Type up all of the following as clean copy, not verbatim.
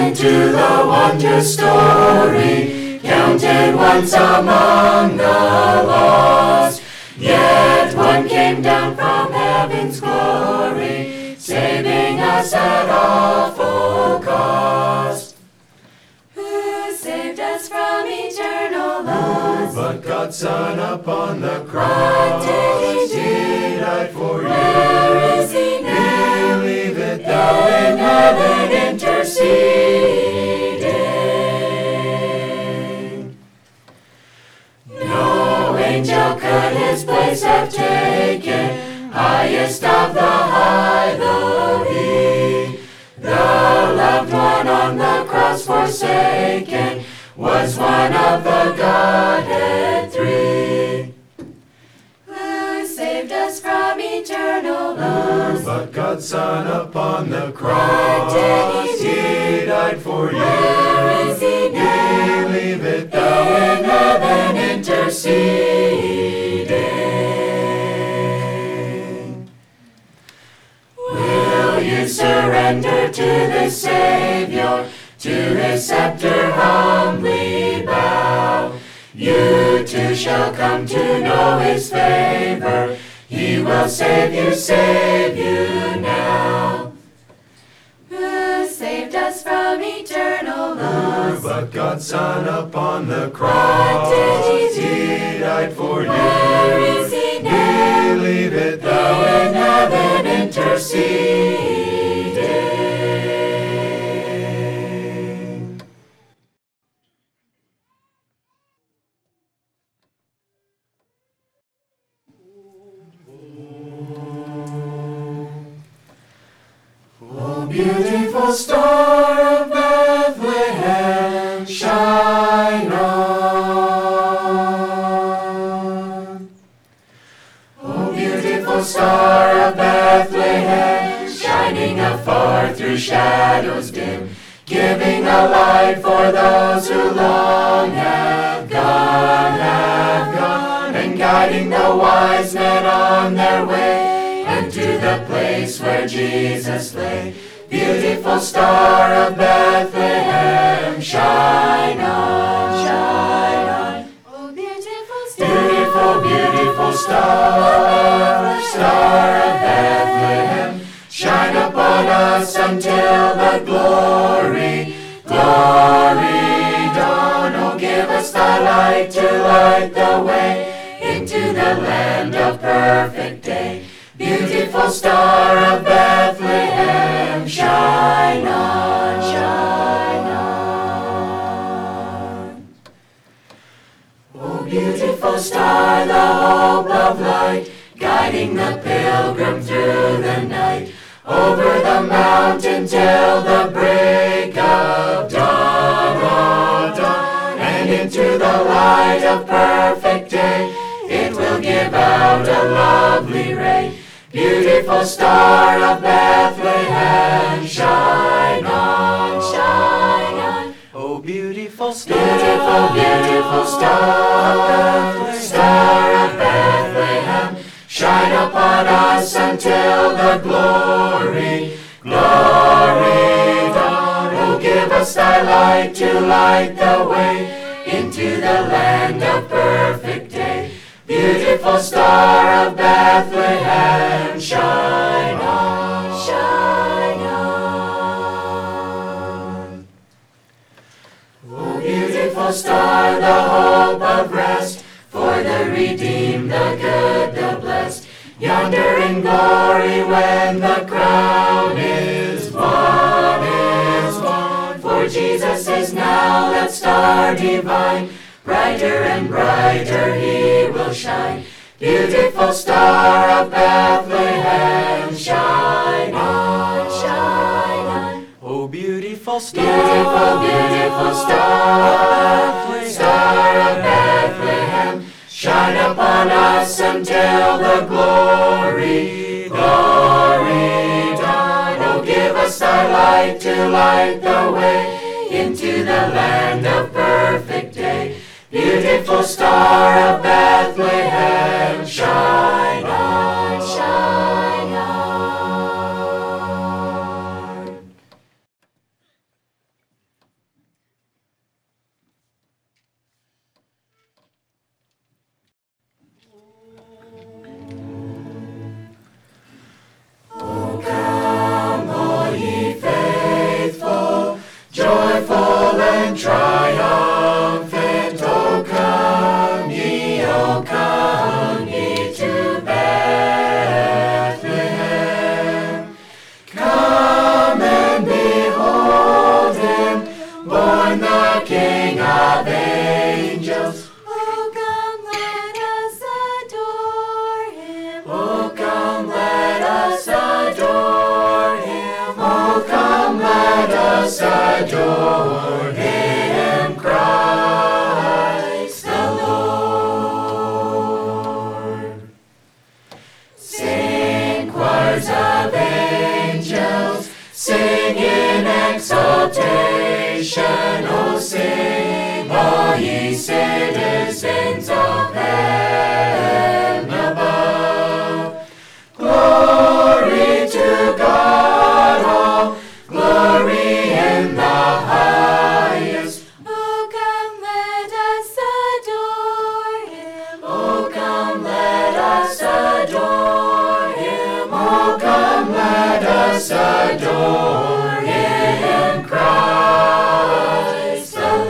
Listen to the wondrous story, counted once among the lost. Yet one came down from heaven's glory, saving us at awful cost. Who saved us from eternal loss? But God's Son upon the cross. What did he do? He died for you. Where is he now? Believe it, thou In heaven interceding. No angel could his place have taken, highest of the high though he. The loved one on the cross forsaken was one of the Godhead three. Who saved us from eternal loss? But God's Son upon the cross. What did he do? He died for you. Where is he now? Believe it, thou In heaven interceding. Will you surrender to the Savior, to his scepter humbly bow? You too shall come to know his favor. He will save you now. Who saved us from eternal loss? But God's Son upon the cross. What did he do? He died for you. Where is he now? Believe it, thou In heaven interceding. Oh, beautiful star of Bethlehem, shine on. Oh, beautiful star of Bethlehem, shining afar through shadows dim, giving a light for those who long have gone, and guiding the wise men on their way, and to the place where Jesus lay. Beautiful star of Bethlehem, shine on, shine on. Oh, beautiful star, beautiful star, star of Bethlehem, shine upon us until the glory dawn. Oh, give us thy light to light the way into the land of perfect day. Beautiful star of Bethlehem, shine on, shine on. Oh, beautiful star, the hope of light, guiding the pilgrim through the night, over the mountain till the break of dawn, and into the light of perfect day, it will give out a lovely ray. Beautiful star of Bethlehem, shine on, shine on. Oh, beautiful star, Beautiful star, star of Bethlehem, shine upon us until the glory dawn. Oh, give us thy light to light the way into the land of perfect day. Beautiful star of Bethlehem, shine on, shine on. Oh, beautiful star, the hope of rest, for the redeemed, the good, the blessed, yonder in glory when the crown is won, for Jesus is now that star divine, brighter and brighter he will shine. Beautiful star of Bethlehem, shine on, shine on. oh, beautiful star, Beautiful star, star of Bethlehem, shine upon us until the glory dawn. Oh, give us thy light to light the way into the land of perfect day. Beautiful star of Bethlehem, shine on, shine on. choirs of angels sing in exaltation. O sing, all ye citizens of heaven above. Glory to God, all glory in the highest. Oh, come, let us adore him. Oh, come, let us adore him. Oh, come, let us adore him, Christ the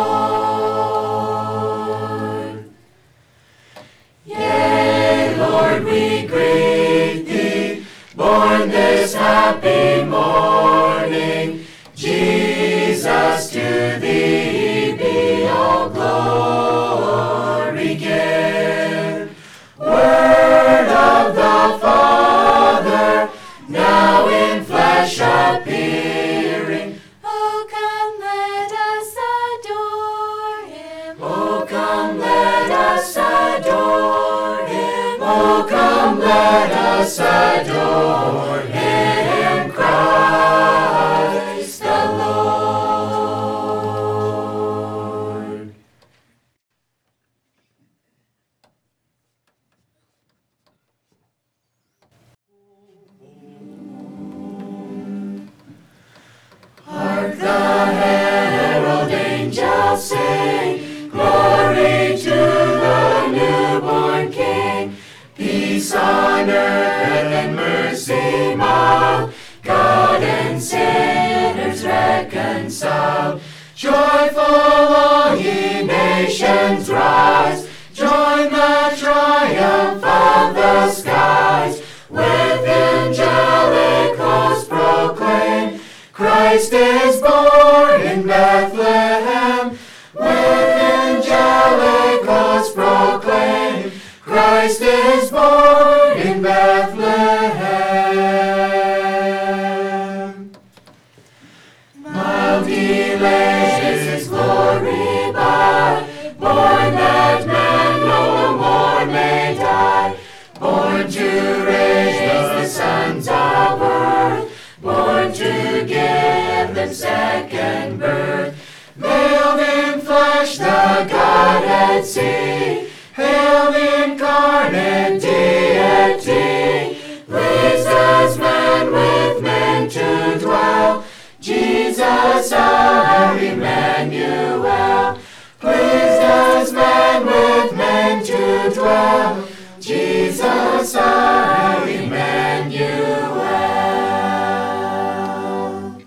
Lord. Yea, Lord, we greet thee, born this happy morning. Jesus, to thee be all glory given. Word of the Father, now in flesh appearing. Oh, come, let us adore him. Oh, come, let us adore him. Oh, come, let us adore him, Christ the Lord. Hark the herald angels sing, glory to the newborn King. Peace on earth and mercy mild, God and sinners reconciled. Joyful all ye nations rise, join the triumph of the skies. With angelic hosts proclaim, Christ is born in Bethlehem. With angelic hosts proclaim, Christ is born in Bethlehem. Mild delays his glory by, born that man no more may die. Born to raise the sons of earth, born to give them second birth. Veiled in flesh the Godhead see, hailed incarnate deity. Pleased as man with men to dwell, Jesus our Emmanuel. Pleased as man with men to dwell, Jesus our Emmanuel.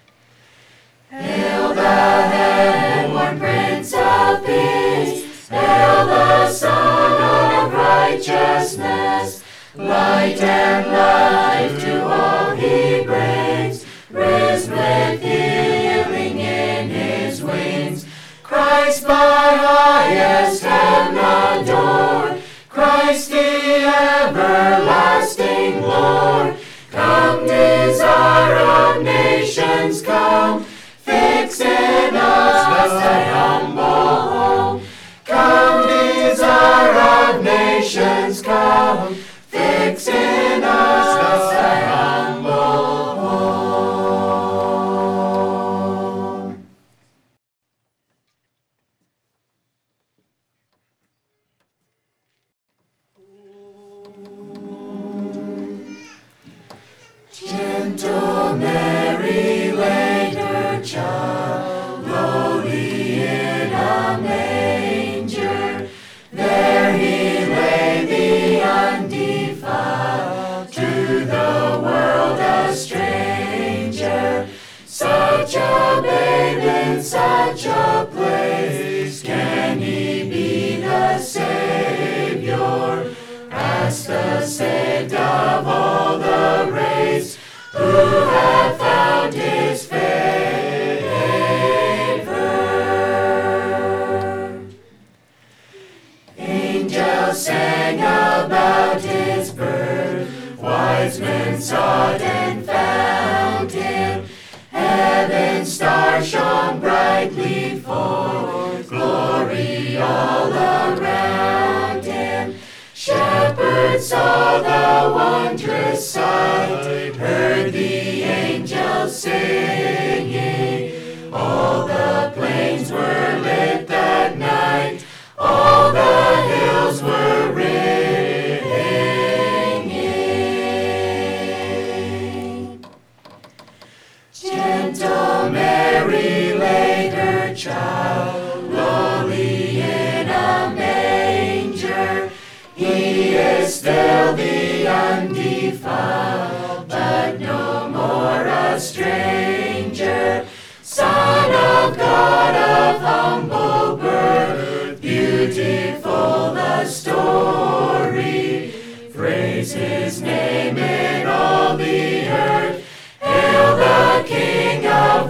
Hail the heaven-born Prince of Peace, hail the Son of Righteousness. Light and life to all he brings, risen with healing in his wings. Christ by highest heaven adored, Christ the everlasting Lord. Come, desire of nations, come, fix in us thy humble home. Come, desire of nations, come, fix in us thy humble home. Gentle Mary laid her child lowly in a manger. There he lay, the undefiled, to the world a stranger. Such a babe in such a place, can he be the Savior? Ask the saved of all the race, who have found his favor. Angels sang about his birth, wise men sought and found him. Heaven's star shone brightly forth, glory all around him. Shepherds saw the wondrous sight, singing. All the plains were lit that night. All the hills were ringing. Gentle Mary laid her child lowly in a manger. He is still the undefiled, but no more a stranger. Son of God of humble birth, beautiful the story. Praise his name in all the earth. Hail the King of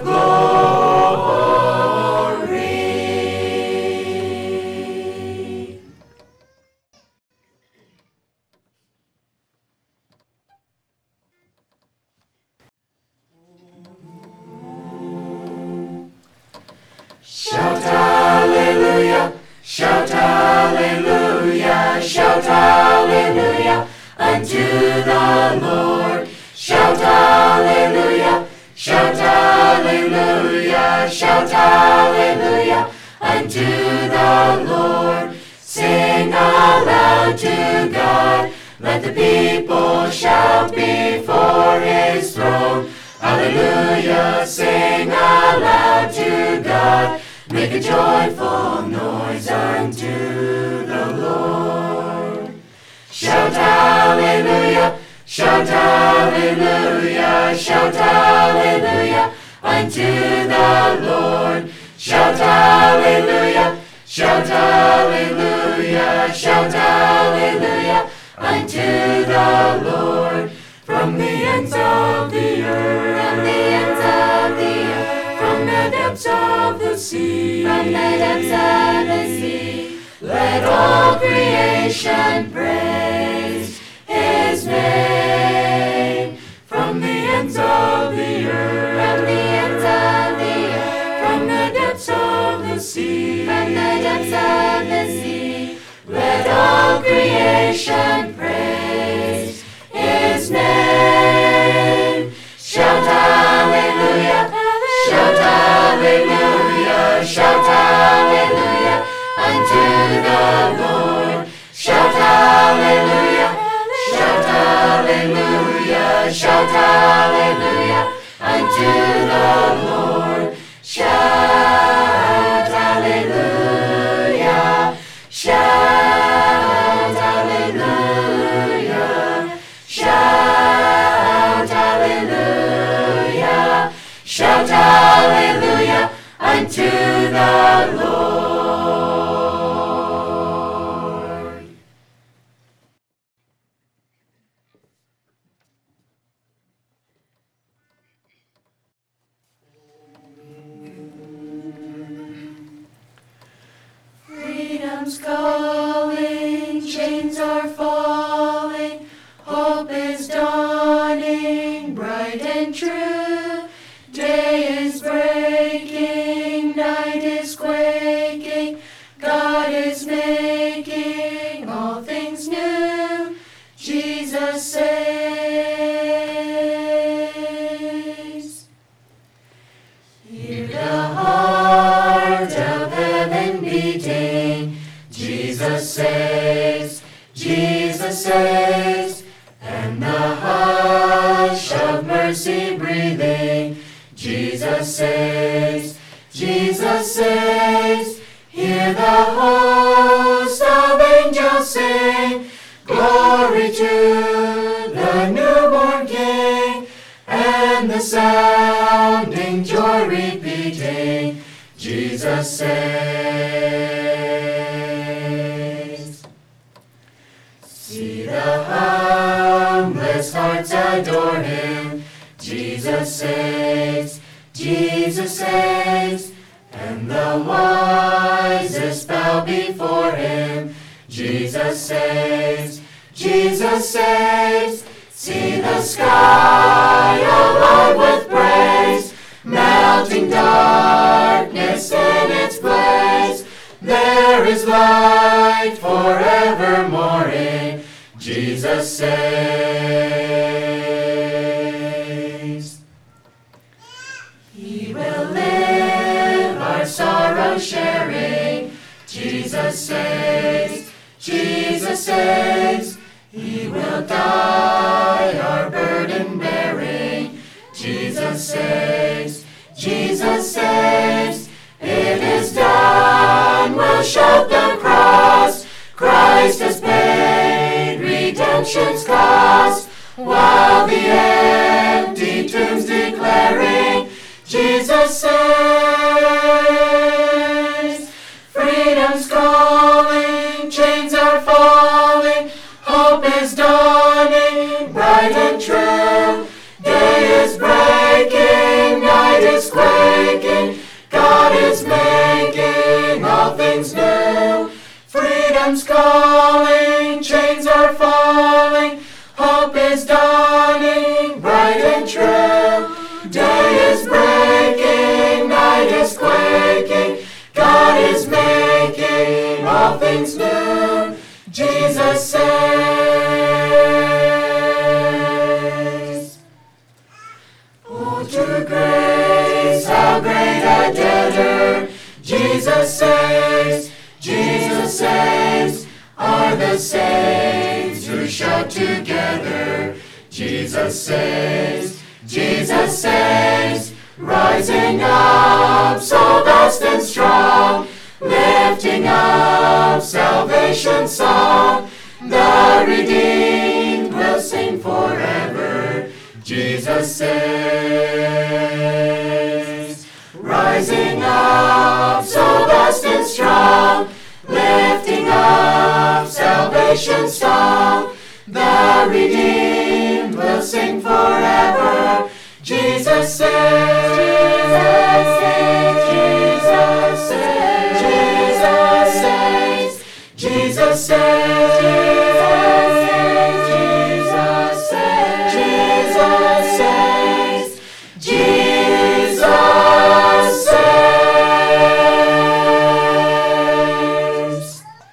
glory. Shout hallelujah, shout hallelujah, shout hallelujah unto the Lord. Shout hallelujah, shout hallelujah, shout hallelujah unto the Lord. Sing aloud to God, let the people shout before his throne. Hallelujah, sing aloud to God, make a joyful noise unto the Lord. Shout hallelujah, shout hallelujah, shout hallelujah unto the Lord. Shout hallelujah, shout hallelujah, shout hallelujah unto the Lord. From the ends of the earth, From the ends of the earth, from the depths of the sea, from the depths of the sea, let all creation praise his name. From the ends of the earth, from the ends of the earth, from the depths of the sea, from the depths of the sea, let all creation praise his name. Shout hallelujah, shout hallelujah, shout hallelujah unto the Lord. Shout hallelujah, shout hallelujah, shout hallelujah unto the Lord. Shout hallelujah, shout hallelujah, shout hallelujah, shout hallelujah unto the Lord. Freedom's calling, chains are falling, hope is dawning, bright and true. Day is breaking, night is quaking, God is making all things new. Jesus saves. Hear the heart of heaven beating. Jesus saves, Jesus saves, and the hush of mercy breathing. Jesus saves, Jesus saves. Hear the host of angels sing, glory to the newborn King, and the sounding joy repeating, Jesus saves. See the humblest hearts adore him, Jesus saves, Jesus saves, and the wisest bow before him, Jesus saves, Jesus saves. See the sky alive with praise, melting darkness in its place. There is light forevermore in Jesus saves. saves. He will die, our burden bearing. Jesus saves, Jesus saves. It is done, we'll shout the cross. Christ has paid redemption's cost, while the empty tombs declaring, Jesus saves. Freedom's calling, chains are falling, hope is dawning, bright and true. Day is breaking, night is quaking, God is making all things new. Freedom's calling, chains are falling, hope is dawning, bright and true. Day is breaking, night is quaking, God is making all things new. Jesus saves. Oh, to grace, how great a debtor Jesus saves. Jesus saves, are the saints who shout together. Jesus saves, Jesus saves, rising up so vast and strong, lifting up salvation's song. The redeemed will sing forever. Jesus saves, rising up so vast and strong, lifting up salvation's song. The redeemed will sing forever. Jesus saves, Jesus saves, Jesus saves, Jesus saves, Jesus saves, Jesus saves, Jesus saves, Jesus saves.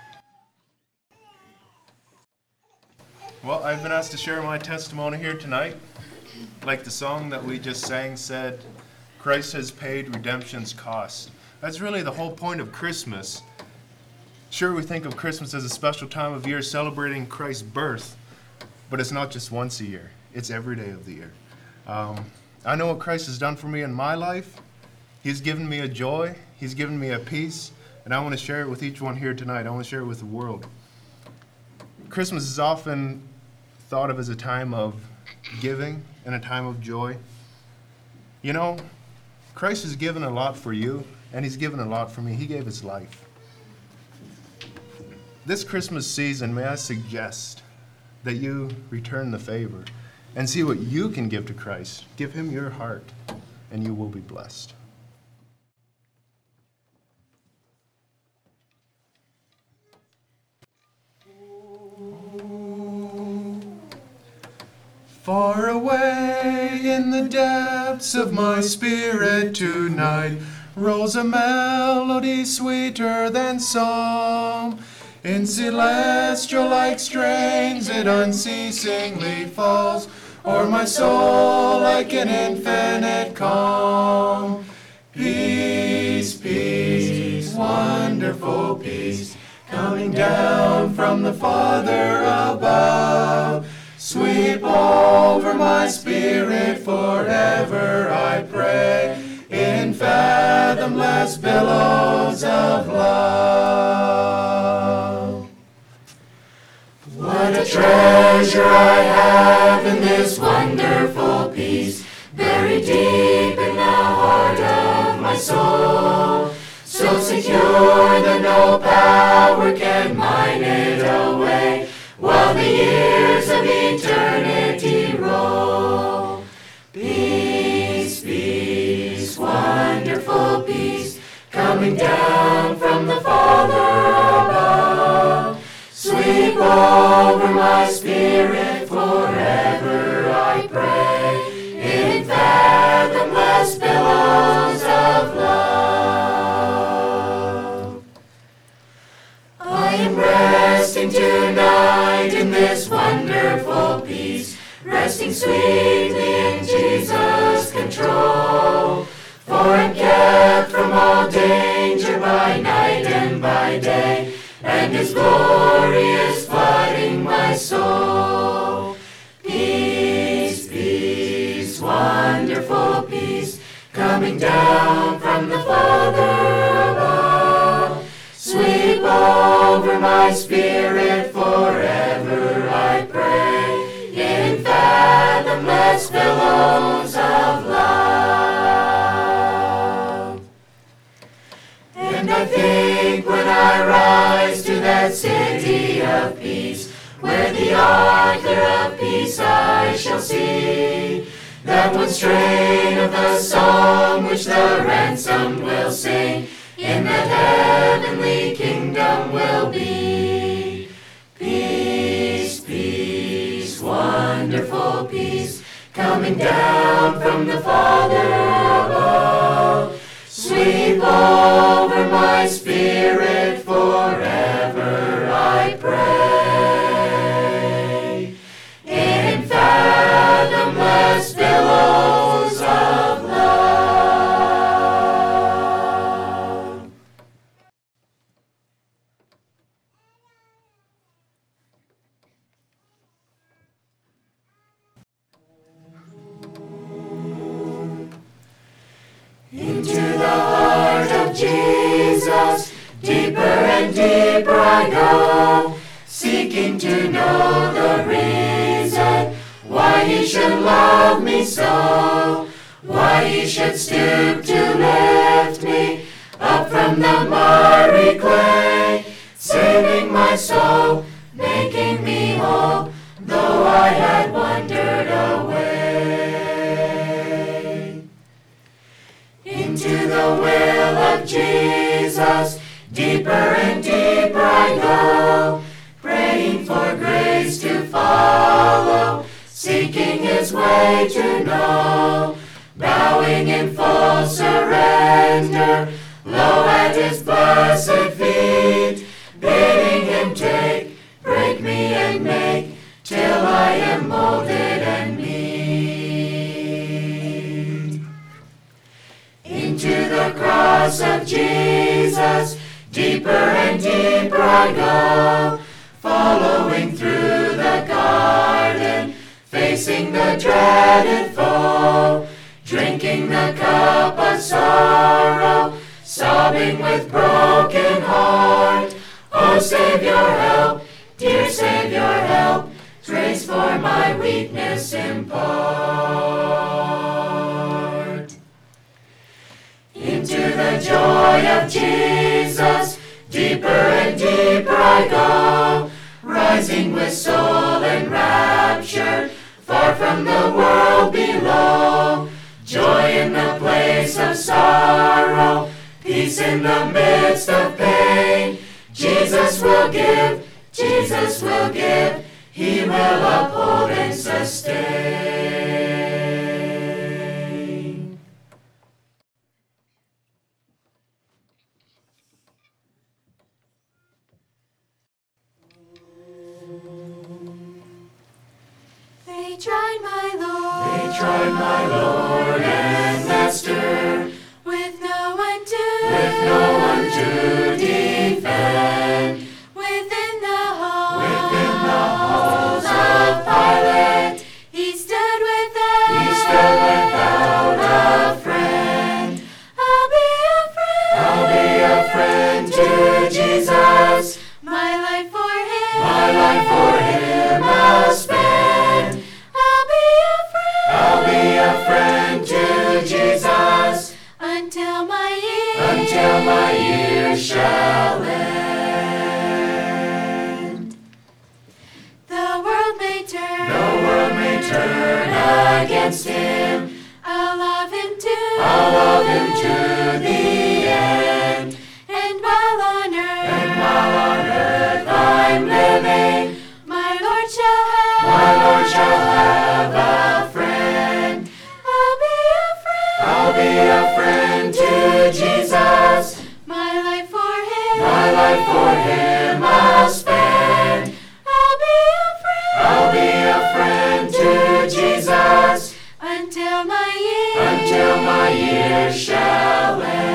Well, I've been asked to share my testimony here tonight. Like the song that we just sang said, Christ has paid redemption's cost. That's really the whole point of Christmas. Sure, we think of Christmas as a special time of year celebrating Christ's birth, but it's not just once a year. It's every day of the year. I know what Christ has done for me in my life. He's given me a joy. He's given me a peace, and I want to share it with each one here tonight. I want to share it with the world. Christmas is often thought of as a time of giving and a time of joy. You know, Christ has given a lot for you, and he's given a lot for me. He gave his life. This Christmas season, may I suggest that you return the favor and see what you can give to Christ. Give him your heart, and you will be blessed. Far away in the depths of my spirit tonight rolls a melody sweeter than song. In celestial-like strains it unceasingly falls o'er my soul like an infinite calm. Peace, peace, wonderful peace, coming down from the Father above. Sweep over my spirit forever, I pray, in fathomless billows of love. What a treasure I have in this wonderful peace, buried deep in the heart of my soul, so secure that no power can mine it away, while the years of eternity roll. Peace, peace, wonderful peace, coming down from the Father above. Sweep over my spirit forever, I pray, in fathomless billows of love. I am resting tonight in this wonderful peace, resting sweetly in Jesus' control. For I'm kept from all danger by night and by day, and his glorious flight soul. Peace, peace, wonderful peace, coming down from the Father above. Sweep over my spirit forever, I pray, in fathomless billows of love. And I think when I rise to that city of peace, where the author of peace I shall see, that one strain of the song which the ransomed will sing, in that heavenly kingdom will be. Peace, peace, wonderful peace, coming down from the Father above. Sweep over my spirit forever, I pray, in fathomless billows of love. Into the heart of Jesus, deeper and deeper I go, seeking to know the reason why he should love me so, why he should stoop to lift me up from the miry clay, saving my soul, making me whole, though I had wandered away. Into the will of Jesus, deeper and deeper I go, praying for grace to follow, seeking his way to know, bowing in full surrender, low at his blessed feet, bidding him take, break me and make, till I am molded and meet. Into the cross of Jesus, deeper and deeper I go, following through the garden, facing the dreaded foe, drinking the cup of sorrow, sobbing with broken heart. Oh, Savior, help, dear Savior, help, grace for my weakness impart. Into the joy of Jesus, deeper and deeper I go, rising with soul enraptured, far from the world below. Joy in the place of sorrow, peace in the midst of pain. Jesus will give, Jesus will give, he will uphold and sustain. They tried my Lord. They tried my Lord and Master, With no one to defend. Within the halls of Pilate, he stood without. he stood without a friend. I'll be a friend. I'll be a friend to Jesus, My life for him. my life for him I'll spend. I'll be a friend. I'll be a friend to Jesus, Until my years shall end. The world may turn. The world may turn against him, I'll love him too. I'll love him to the end. And while on earth I'm living, my Lord shall have a friend. I'll be a friend. I'll be a friend to Jesus, My life for him. my life for him I'll spend. I'll be a friend. I'll be a friend to Jesus, Until my until my years shall end.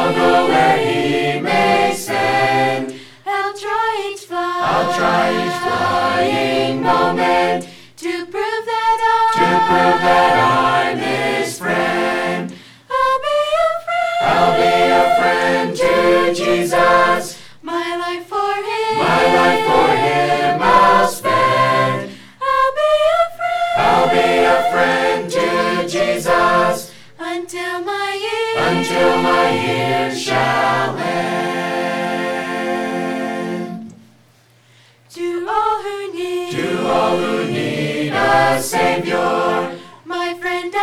I'll go where he may send. I'll try each I'll try each flying moment to prove to prove that I'm his friend. I'll be a friend. I'll be a friend to Jesus. My life for him. My life for him I'll spend. I'll be a friend. I'll be a friend to Jesus Until my years shall end. To all who need. To all who need a Savior, My friend I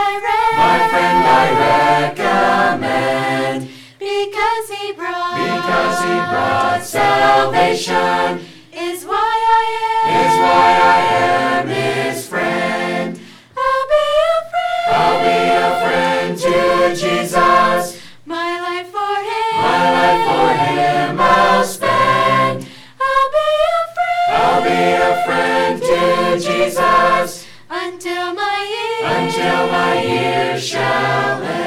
recommend. Because he brought salvation, is why I am his friend. I'll be a friend. I'll be a friend to Jesus. My life for him. My life for him I'll spend. I'll be a friend. I'll be a friend to Jesus Until my years shall end.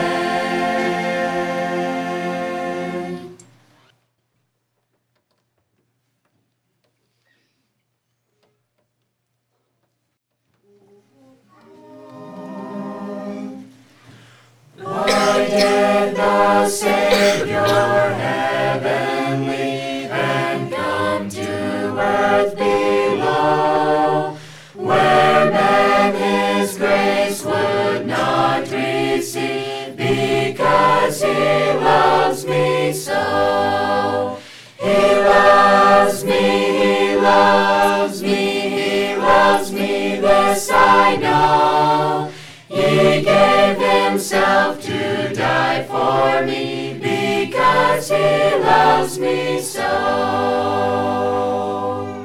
Why did the Savior heavenly and come to earth below, where men his grace would not receive, because he loves me so. He loves me, he loves me, he loves me, this I know. He gave himself to die for me, because he loves me so.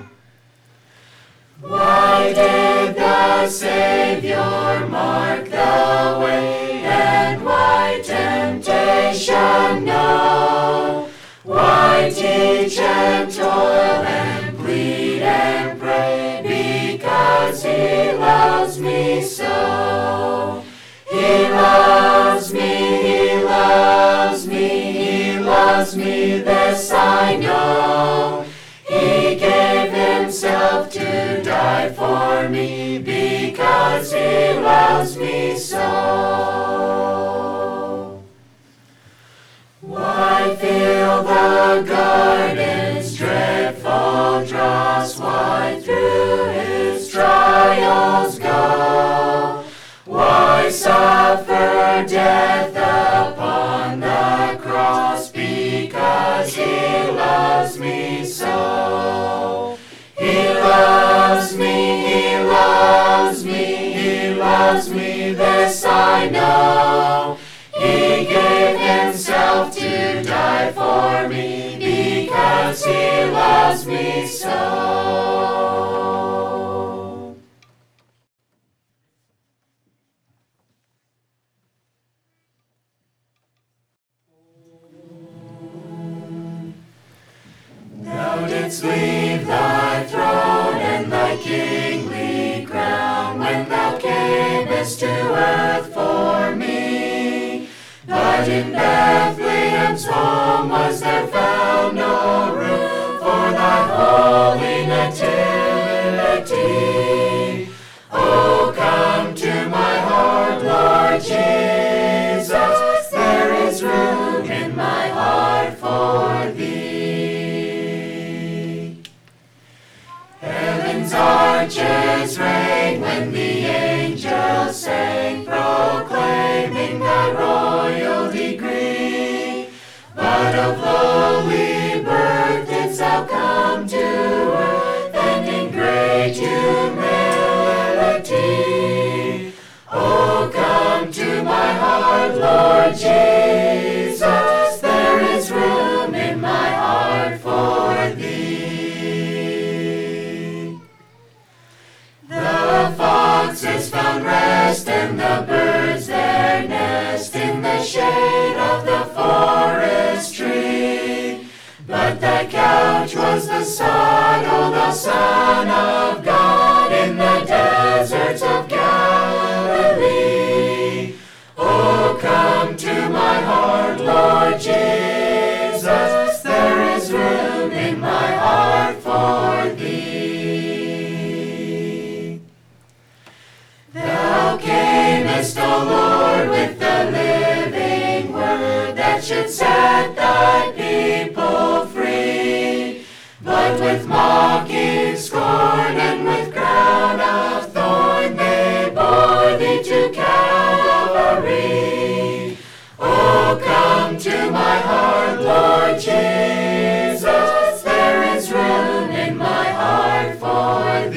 Why did the Savior mark the way, and why temptation know? Why teach and toil and plead and pray, because he loves me so. He loves me, he loves me, he loves me, this I know. He gave himself to die for me, because he loves me so. Why feel the garden's dreadful dross? Why through his trials go? Why suffer death upon the cross? Because he loves me so. He loves me, he loves me, he loves me, this I know. He gave himself to die for me, because he loves me so. Thou didst leave thy throne and thy kingly crown, when thou camest to earth for me. But in Bethlehem's home was there found no room for thy holy nativity. Oh, come to my heart, Lord Jesus, there is room in my heart for thee. Heaven's arches rang when the angels sang, proclaiming thy royal decree. But of lowly birth didst thou come to earth, and in great humility. Oh, come to my heart, Lord Jesus, there is room in my heart for thee. The foxes found rest, and the birds their nest in the shade of the forest tree. But thy couch was the sod, O thou Son of God, in the deserts of Galilee. Oh, come to my heart, Lord Jesus. Lord, with the living word that should set thy people free. But with mocking scorn and with crown of thorn they bore thee to Calvary. Oh, come to my heart, Lord Jesus, there is room in my heart for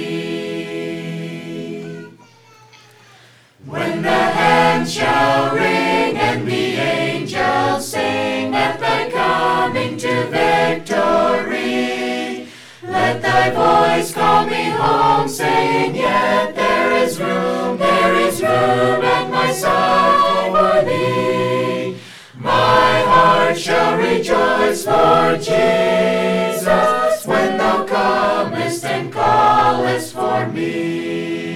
thee. When the hand shall ring and the angels sing at thy coming to victory, let thy voice call me home, saying, yet there is room at my side for thee. My heart shall rejoice, Lord Jesus, when thou comest and callest for me.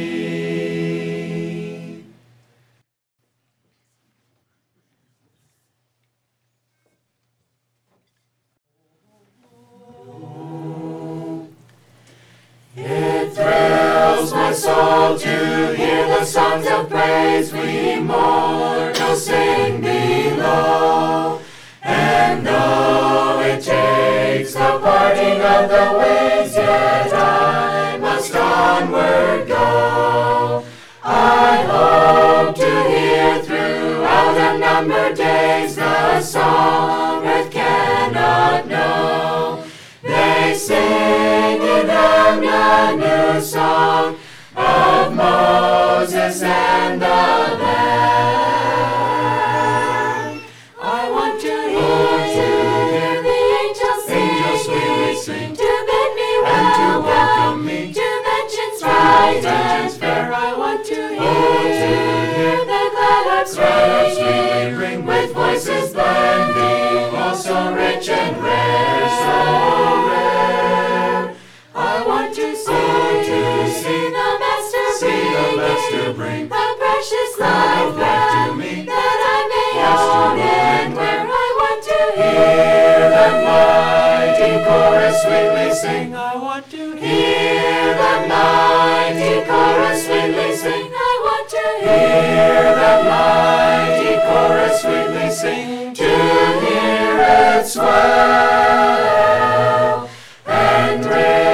It thrills my soul to hear the songs of praise we mortals sing below. And though it takes the parting of the ways, yet I must onward go. I hope to hear throughout unnumbered days the song earth cannot know. They sing in heaven a new song of Moses and the Lamb. I want to hear the angels sing, to bid me welcome, to mentions bright and fair. I want to hear the glad harps ring, with voices blending, all so rich and rare, so rare. I want to see the Master bring the precious life back to me, that I may own and wear. I want to hear the mighty chorus sweetly sing. I want to hear the mighty chorus sweetly sing. I want to hear the mighty chorus sweetly sing, to hear it swell and ring.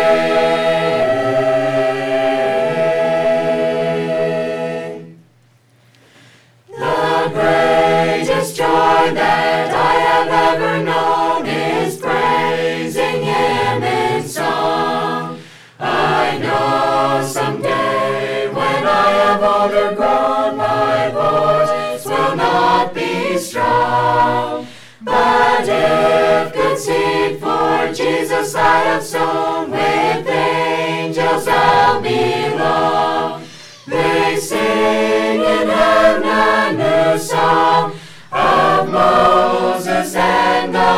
The greatest joy that I have ever known is praising Him in song. I know someday when I am older grown, my voice will not be strong. But if good seed for Jesus I have sown, with angels I'll belong. They sing in heaven a new song of Moses and the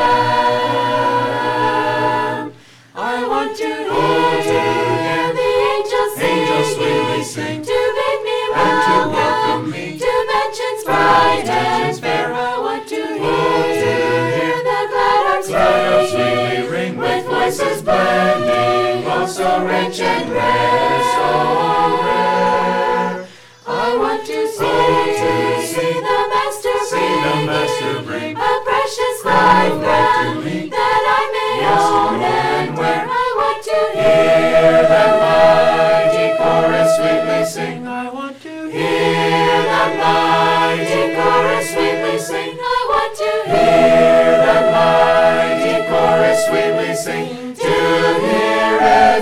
Lamb. I want to hear the angels sweetly sing, to bid me welcome, to mentions bright and fair. I want to hear the glad harps ring, with voices blending, all so rich and rare, so rare. I want to see the Master bring a precious life back to me, that I may own and wear. I want to hear the mighty chorus sweetly sing. I want to hear the mighty chorus sweetly sing. I want to hear the mighty chorus sweetly sing, to hear it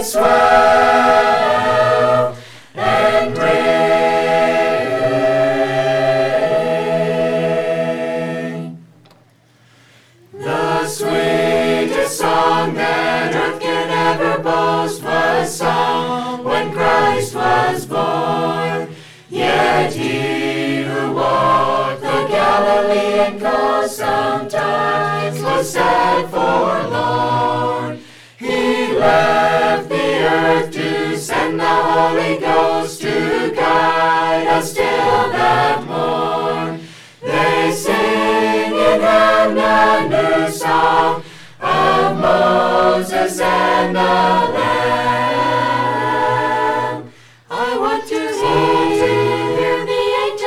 swell and ring. The sweetest song that earth can ever boast was sung when Christ was born. Yet he who walked the Galilean coast sometimes was sad forlorn. He left the earth to send the Holy Ghost to guide us till that morn. They sing in heaven a new song of Moses and the Lamb. I want to hear the angels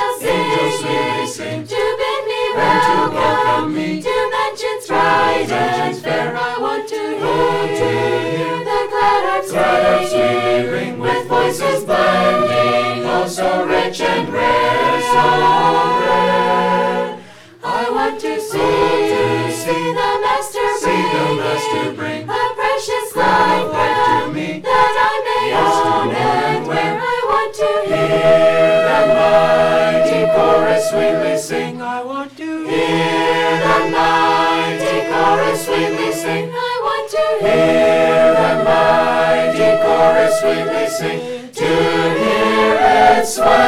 around me. To mansions bright and fair, I want to hear the glad harps sweetly ring with voices blending, oh so rich and rare, so rare. I want to see the Master bring a precious life to me, that I may yes, to own and own where I want to hear the mighty chorus sweetly sing. I want to Hear the mighty chorus sweetly sing. I want to Hear the mighty chorus sweetly sing. To hear it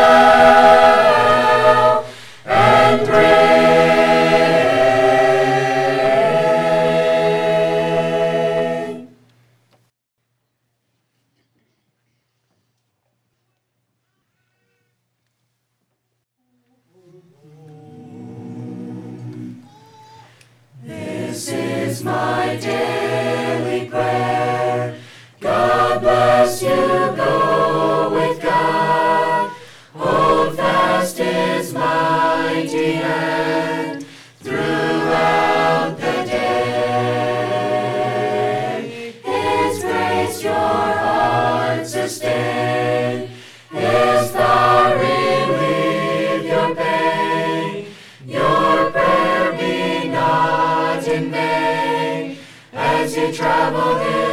swell and break. This is my daily prayer. God bless you, go with God. Hold fast His mighty hand throughout the day. His grace your heart sustain. His power relieve your pain. Your prayer be not in vain as you travel here.